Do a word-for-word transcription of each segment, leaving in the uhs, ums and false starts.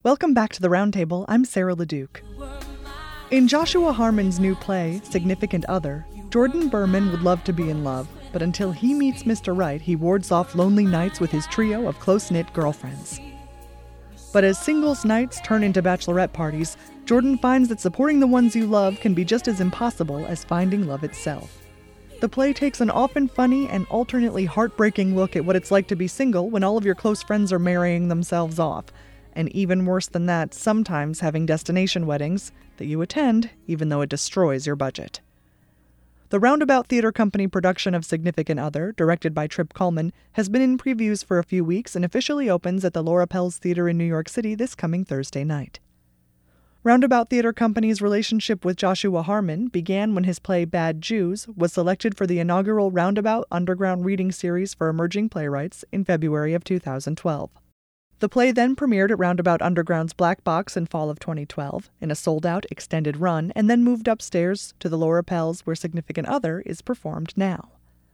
Welcome back to the Roundtable. I'm Sarah LeDuc. In Joshua Harmon's new play, Significant Other, Jordan Berman would love to be in love, but until he meets Mister Right, he wards off lonely nights with his trio of close-knit girlfriends. But as singles nights turn into bachelorette parties, Jordan finds that supporting the ones you love can be just as impossible as finding love itself. The play takes an often funny and alternately heartbreaking look at what it's like to be single when all of your close friends are marrying themselves off, and even worse than that, sometimes having destination weddings that you attend even though it destroys your budget. The Roundabout Theater Company production of Significant Other, directed by Trip Cullman, has been in previews for a few weeks and officially opens at the Laura Pels Theater in New York City this coming Thursday night. Roundabout Theater Company's relationship with Joshua Harmon began when his play Bad Jews was selected for the inaugural Roundabout Underground Reading Series for Emerging Playwrights in February of two thousand twelve. The play then premiered at Roundabout Underground's Black Box in fall of twenty twelve in a sold-out extended run, and then moved upstairs to the Laura Pels where Significant Other is performed now.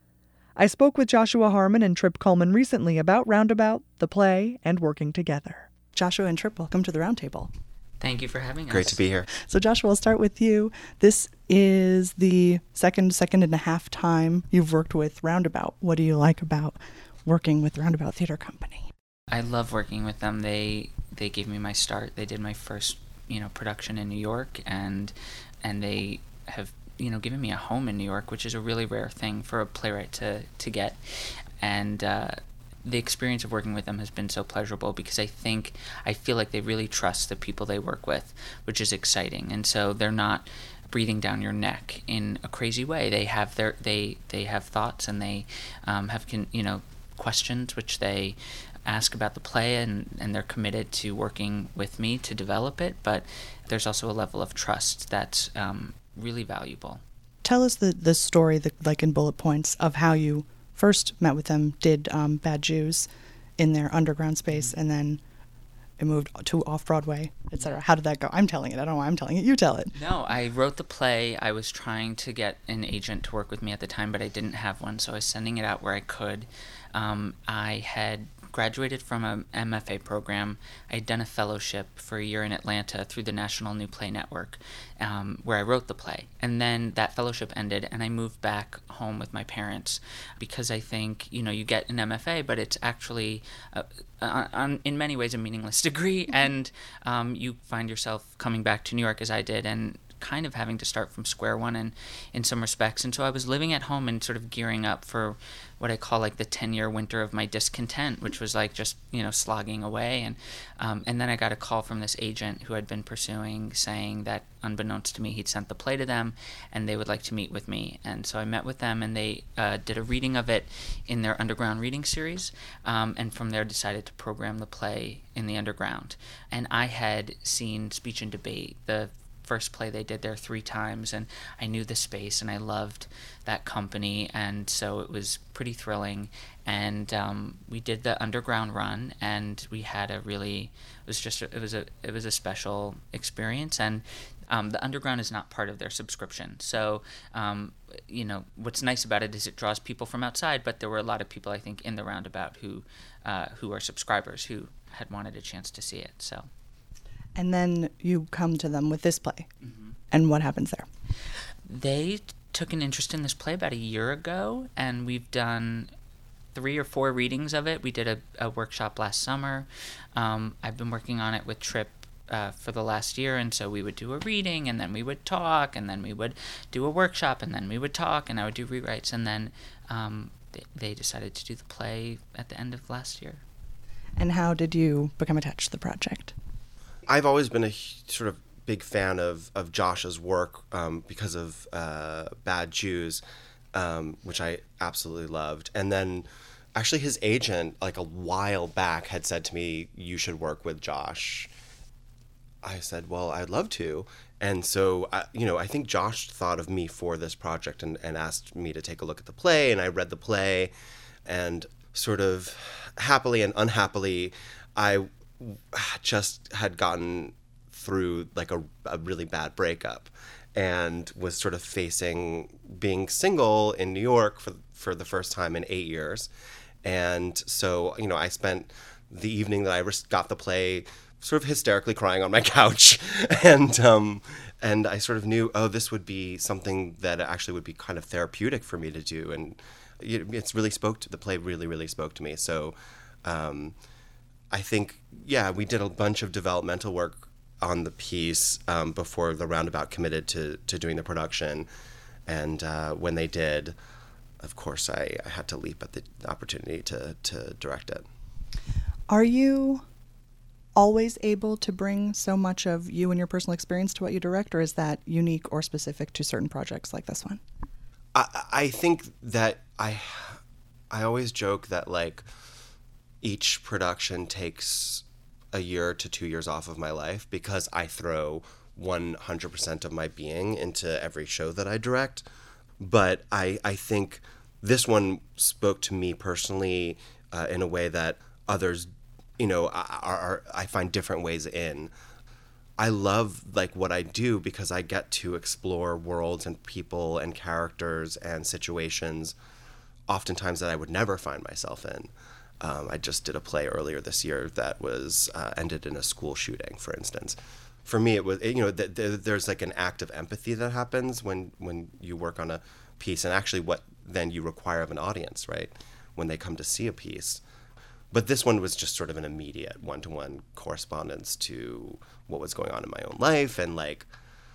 I spoke with Joshua Harmon and Trip Cullman recently about Roundabout, the play, and working together. Joshua and Trip, welcome to the Roundtable. Thank you for having us. Great to be here. So Joshua, I'll start with you. This is the second, second and a half time you've worked with Roundabout. What do you like about working with Roundabout Theater Company? I love working with them. They they gave me my start. They did my first, you know, production in New York, and and they have, you know, given me a home in New York, which is a really rare thing for a playwright to, to get. And uh, the experience of working with them has been so pleasurable because I think, I feel like they really trust the people they work with, which is exciting. And so they're not breathing down your neck in a crazy way. They have their, they, they have thoughts, and they um, have, con, you know, questions which they ask about the play, and, and they're committed to working with me to develop it. But there's also a level of trust that's um, really valuable. Tell us the, the story, the, like in bullet points, of how you first met with them, did um, Bad Jews in their underground space, and then it moved to off-Broadway, et cetera. How did that go? I'm telling it. I don't know why I'm telling it. You tell it. No, I wrote the play. I was trying to get an agent to work with me at the time, but I didn't have one, so I was sending it out where I could. Um, I had graduated from a M F A program. I had done a fellowship for a year in Atlanta through the National New Play Network, um, where I wrote the play. And then that fellowship ended, and I moved back home with my parents because I think, you know, you get an M F A, but it's actually, uh, uh, in many ways, a meaningless degree, and um, you find yourself coming back to New York, as I did, and kind of having to start from square one in, in some respects. And so I was living at home and sort of gearing up for what I call like the ten-year winter of my discontent, which was like just, you know, slogging away. And um, and then I got a call from this agent who I'd been pursuing, saying that unbeknownst to me, he'd sent the play to them and they would like to meet with me. And so I met with them, and they uh, did a reading of it in their underground reading series, um, and from there decided to program the play in the underground. And I had seen Speech and Debate, the first play they did there, three times, and I knew the space, and I loved that company, and so it was pretty thrilling. And um, we did the underground run, and we had a really, it was just, a, it was a, it was a special experience. And um, the underground is not part of their subscription, so um, you know, what's nice about it is it draws people from outside, but there were a lot of people, I think, in the Roundabout who, uh, who are subscribers who had wanted a chance to see it. So. And then you come to them with this play. Mm-hmm. And what happens there? They took an interest in this play about a year ago, and we've done three or four readings of it. We did a, a workshop last summer. Um, I've been working on it with Trip uh, for the last year, and so we would do a reading, and then we would talk, and then we would do a workshop, and then we would talk, and I would do rewrites, and then um, they, they decided to do the play at the end of last year. And how did you become attached to the project? I've always been a sort of big fan of, of Josh's work um, because of uh, Bad Jews, um, which I absolutely loved. And then actually his agent, like a while back, had said to me, you should work with Josh. I said, well, I'd love to. And so, I, you know, I think Josh thought of me for this project and, and asked me to take a look at the play. And I read the play, and sort of happily and unhappily, I just had gotten through like a, a really bad breakup and was sort of facing being single in New York for for the first time in eight years. And so, you know, I spent the evening that I got the play sort of hysterically crying on my couch. and um, and I sort of knew, oh, this would be something that actually would be kind of therapeutic for me to do. And it, it's really spoke to, the play really, really spoke to me. So um, I think, yeah, we did a bunch of developmental work on the piece um, before the Roundabout committed to, to doing the production. And uh, when they did, of course, I, I had to leap at the opportunity to, to direct it. Are you always able to bring so much of you and your personal experience to what you direct, or is that unique or specific to certain projects like this one? I, I think that I, I always joke that, like, each production takes a year to two years off of my life because I throw one hundred percent of my being into every show that I direct. But I, I think this one spoke to me personally uh, in a way that others, you know, are, are I find different ways in. I love, like, what I do because I get to explore worlds and people and characters and situations oftentimes that I would never find myself in. Um, I just did a play earlier this year that was uh, ended in a school shooting, for instance. For me, it was, you know, th- th- there's like an act of empathy that happens when, when you work on a piece, and actually what then you require of an audience, right, when they come to see a piece. But this one was just sort of an immediate one-to-one correspondence to what was going on in my own life, and like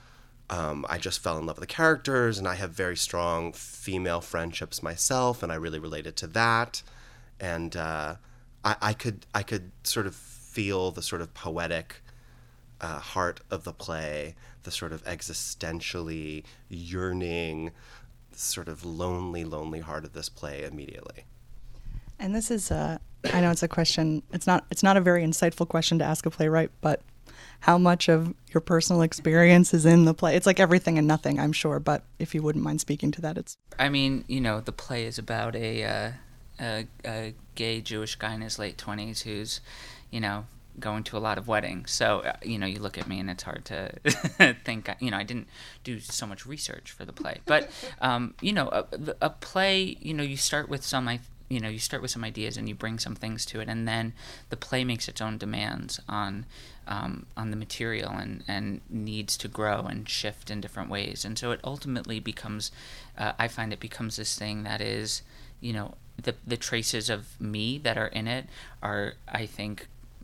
um, I just fell in love with the characters, and I have very strong female friendships myself, and I really related to that. And uh, I, I could I could sort of feel the sort of poetic uh, heart of the play, the sort of existentially yearning, sort of lonely, lonely heart of this play immediately. And this is, uh, I know it's a question, it's not it's not a very insightful question to ask a playwright, but how much of your personal experience is in the play? It's like everything and nothing, I'm sure, but if you wouldn't mind speaking to that, it's... I mean, you know, the play is about a... Uh... A, a gay Jewish guy in his late twenties who's, you know, going to a lot of weddings. So, uh, you know, you look at me and it's hard to think, you know, I didn't do so much research for the play. But, um, you know, a, a play, you know, you start with some, you know, you start with some ideas and you bring some things to it, and then the play makes its own demands on um, on the material and, and needs to grow and shift in different ways. And so it ultimately becomes, uh, I find it becomes this thing that is, you know, the the traces of me that are in it are, I think,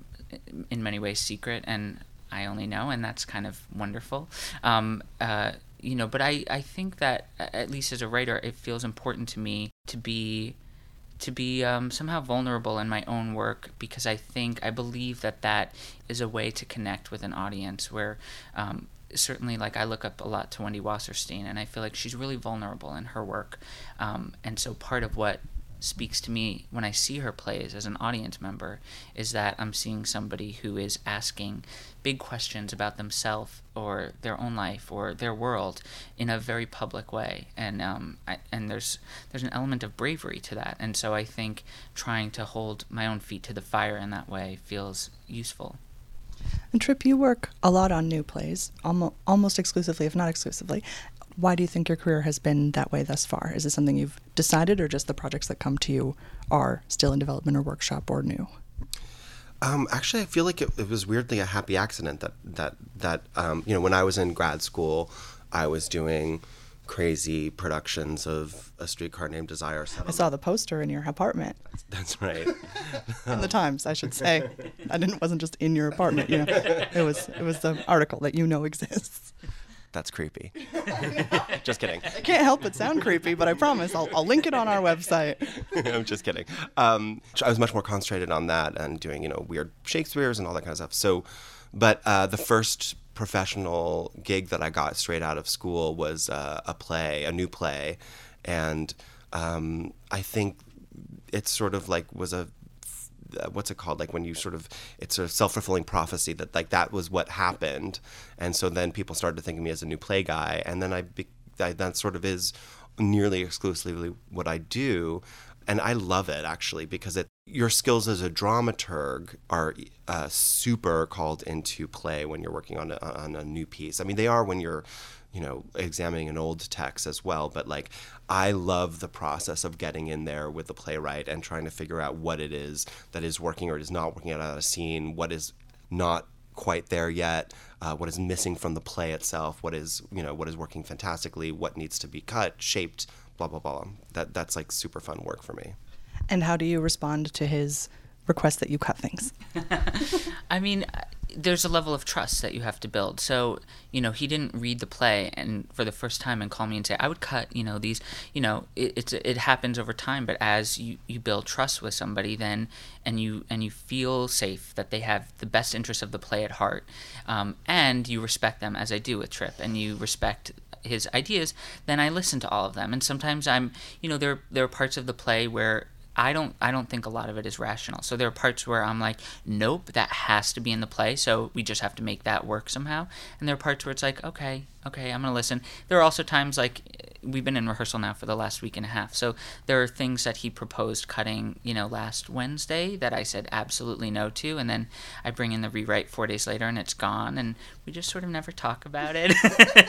in many ways secret, and I only know, and that's kind of wonderful. Um, uh, you know, but I, I think that, at least as a writer, it feels important to me to be to be um, somehow vulnerable in my own work, because I think, I believe that that is a way to connect with an audience where um, certainly, like, I look up a lot to Wendy Wasserstein, and I feel like she's really vulnerable in her work. Um, and so part of what speaks to me when I see her plays as an audience member is that I'm seeing somebody who is asking big questions about themselves or their own life or their world in a very public way, and um, I, and there's there's an element of bravery to that, and so I think trying to hold my own feet to the fire in that way feels useful. And Trip, you work a lot on new plays, almost almost exclusively, if not exclusively. Why do you think your career has been that way thus far? Is it something you've decided, or just the projects that come to you are still in development or workshop or new? Um, actually, I feel like it, it was weirdly a happy accident that, that, that um, you know, when I was in grad school, I was doing crazy productions of A Streetcar Named Desire. I saw the poster in your apartment. That's right. In the Times, I should say. I didn't. Wasn't just in your apartment. You know, it was. It was the article that you know exists. That's creepy. Just kidding. I can't help but sound creepy, but I promise I'll, I'll link it on our website. I'm just kidding. Um, I was much more concentrated on that and doing, you know, weird Shakespeare's and all that kind of stuff. So, but uh, the first professional gig that I got straight out of school was uh, a play, a new play, and um, I think it sort of like was a Uh, what's it called? Like when you sort of, it's a self-fulfilling prophecy that like that was what happened. And so then people started to think of me as a new play guy. And then I, be, I that sort of is nearly exclusively what I do. And I love it actually, because it, your skills as a dramaturg are uh, super called into play when you're working on a, on a new piece. I mean, they are when you're, you know, examining an old text as well. But like, I love the process of getting in there with the playwright and trying to figure out what it is that is working or is not working out of a scene, what is not quite there yet, uh, what is missing from the play itself, what is, you know, what is working fantastically, what needs to be cut, shaped, blah, blah, blah. That, that's like super fun work for me. And how do you respond to his request that you cut things? I mean, there's a level of trust that you have to build. So, you know, he didn't read the play and for the first time and call me and say, I would cut, you know, these, you know, it, it's, it happens over time. But as you, you build trust with somebody then, and you, and you feel safe that they have the best interest of the play at heart, um, and you respect them, as I do with Trip, and you respect his ideas, then I listen to all of them. And sometimes I'm, you know, there, there are parts of the play where I don't I don't think a lot of it is rational. So there are parts where I'm like, nope, that has to be in the play, so we just have to make that work somehow. And there are parts where it's like, okay, okay, I'm going to listen. There are also times like, we've been in rehearsal now for the last week and a half, so there are things that he proposed cutting, you know, last Wednesday that I said absolutely no to, and then I bring in the rewrite four days later and it's gone, and we just sort of never talk about it.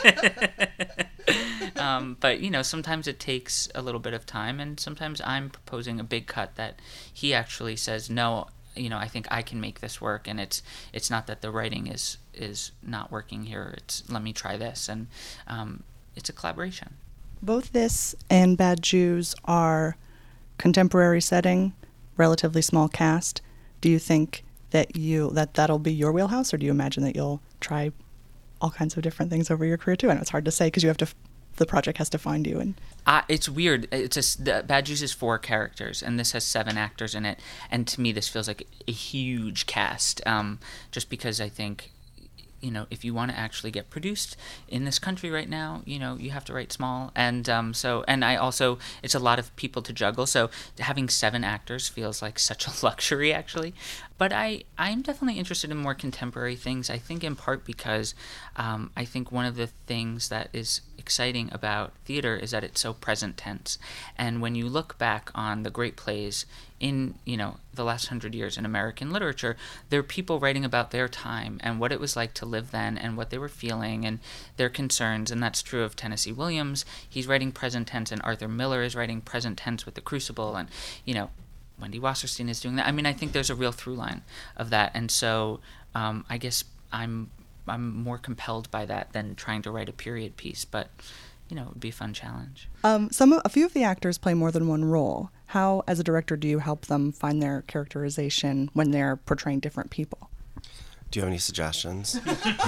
Um, but, you know, sometimes it takes a little bit of time, and sometimes I'm proposing a big cut that he actually says, no, you know, I think I can make this work, and it's it's not that the writing is, is not working here, it's let me try this, and um, it's a collaboration. Both this and Bad Jews are contemporary setting, relatively small cast. Do you think that you that that'll be your wheelhouse, or do you imagine that you'll try all kinds of different things over your career too? I know it's hard to say because you have to, the project has to find you. And uh, it's weird. It's a, the Bad Jews is four characters, and this has seven actors in it. And to me, this feels like a huge cast, um, just because I think, you know, if you want to actually get produced in this country right now, you know, you have to write small. And um, so, and I also, it's a lot of people to juggle. So having seven actors feels like such a luxury, actually. But I, I'm definitely interested in more contemporary things. I think in part because um, I think one of the things that is exciting about theater is that it's so present tense. And when you look back on the great plays in, you know, the last hundred years in American literature, there are people writing about their time and what it was like to live then and what they were feeling and their concerns. And that's true of Tennessee Williams. He's writing present tense, and Arthur Miller is writing present tense with The Crucible, and, you know, Wendy Wasserstein is doing that. I mean, I think there's a real through line of that. And so um, I guess I'm I'm more compelled by that than trying to write a period piece. But, you know, it would be a fun challenge. Um, some a few of the actors play more than one role. How, as a director, do you help them find their characterization when they're portraying different people? Do you have any suggestions?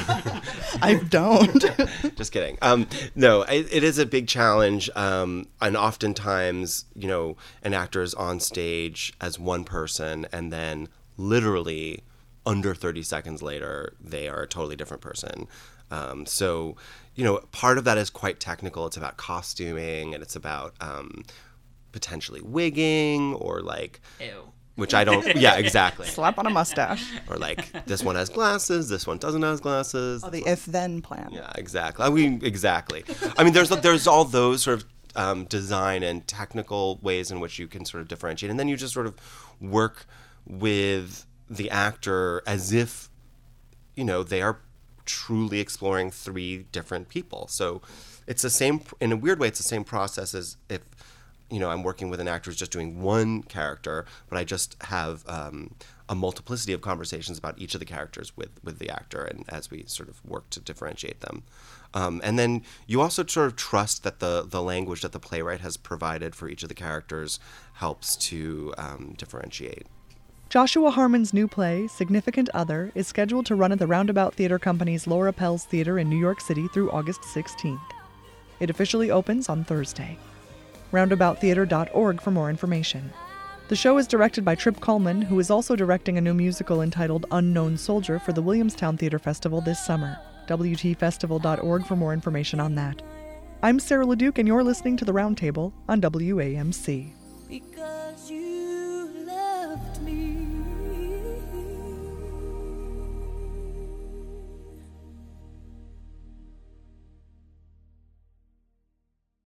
I don't. Just kidding. Um, no, it, it is a big challenge. Um, and oftentimes, you know, an actor is on stage as one person, and then literally under thirty seconds later, they are a totally different person. Um, so, you know, part of that is quite technical. It's about costuming, and it's about um, potentially wigging or like... Ew. Which I don't, yeah, exactly. Slap on a mustache. Or like, this one has glasses, this one doesn't have glasses. Oh, the if-then plan. Yeah, exactly. I mean, exactly. I mean, there's there's all those sort of um, design and technical ways in which you can sort of differentiate. And then you just sort of work with the actor as if, you know, they are truly exploring three different people. So it's the same, in a weird way, it's the same process as if, you know, I'm working with an actor who's just doing one character, but I just have um, a multiplicity of conversations about each of the characters with, with the actor, and as we sort of work to differentiate them. Um, and then you also sort of trust that the, the language that the playwright has provided for each of the characters helps to um, differentiate. Joshua Harmon's new play, Significant Other, is scheduled to run at the Roundabout Theater Company's Laura Pels Theater in New York City through August sixteenth. It officially opens on Thursday. roundabout theater dot org for more information. The show is directed by Trip Cullman, who is also directing a new musical entitled Unknown Soldier for the Williamstown Theater Festival this summer. W T festival dot org for more information on that. I'm Sarah LeDuc, and you're listening to The Roundtable on W A M C. Because you